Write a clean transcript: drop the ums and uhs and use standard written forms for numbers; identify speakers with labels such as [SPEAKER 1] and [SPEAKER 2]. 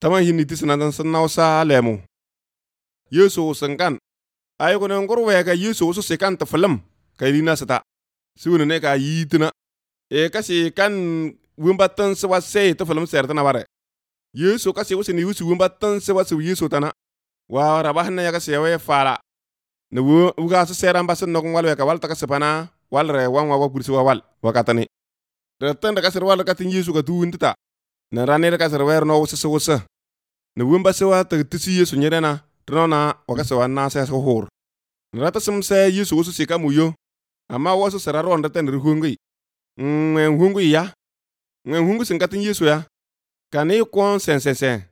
[SPEAKER 1] Tama yini tisna dan sanausa lemu. Yesu sangan. Ay ko nan gorwe ga Yesu so sekan ta falam kayrina sata. Siwune ne ka yitina. Kasi kan wimbatan se wase ta falam sertana bare. Yesu kasi wose ni wusu wimbatan se wase Yesu tana. Wa rabahna ya kasi we fara. Ne wuga so seran basen nok walwe ka wal ta kasepana wal re wan wa bursi wa wal wakatani. Retan da kasar wal katin Yesu ka tuwintita. Na rane da kasar wer no wusa. Ne wimba se wa ta tisi Yesu nyerena. Trona wakase wa na se hor. Rata sim se Yesu wusu sika muyo. Ama wasu sararo onda ten ruhungi. Hungu ya. Hungu sin katin Yesu ya. Kani kon sen.